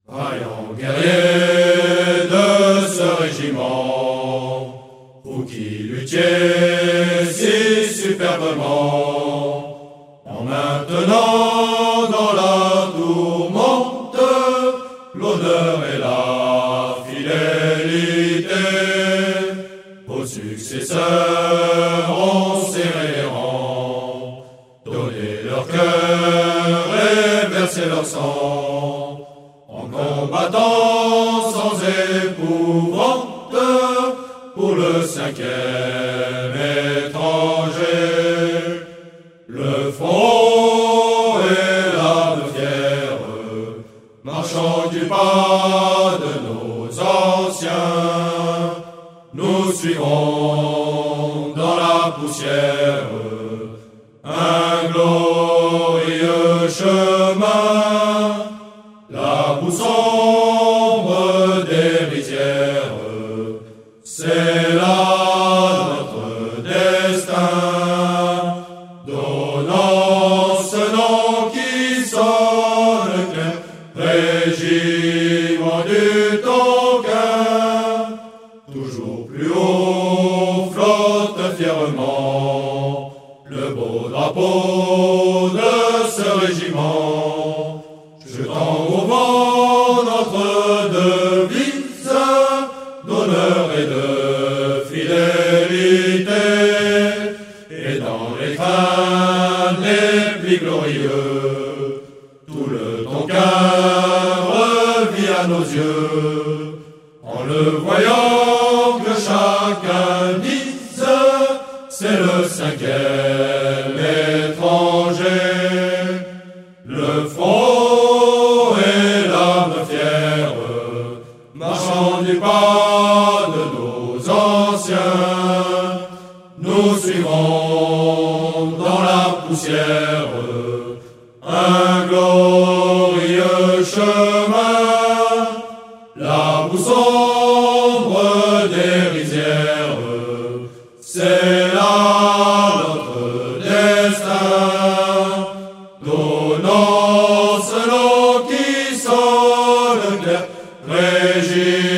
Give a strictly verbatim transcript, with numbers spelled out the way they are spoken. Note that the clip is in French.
Vaillants guerriers de ce régiment, vous qui luttiez si superbement, en maintenant dans la tourmente l'honneur et la fidélité, vos successeurs ont serré les rangs, donné leur cœur et versé leur sang, en combattant sans épouvante pour le cinquième étranger. Le front et l'âme fière, marchant du pas de nos anciens, nous suivrons dans la poussière un glorieux chemin. La boue sombre des rizières, c'est là notre destin, donnant ce nom qui sonne clair, régiment du Tonkin, toujours plus haut flotte fièrement le beau drapeau de ce régiment, jetant au vent notre devise d'honneur et de fidélité, et dans les crânes les plis glorieux, tout le Tonkin revit à nos yeux, en le voyant que chacun dise, c'est le cinquième étranger. Le front et l'âme fière, marchant du pas de nos anciens, nous suivrons dans la poussière un glorieux chemin. La boue sombre des rizières, c'est là notre destin, donnant ce nom qui sonne clair, régime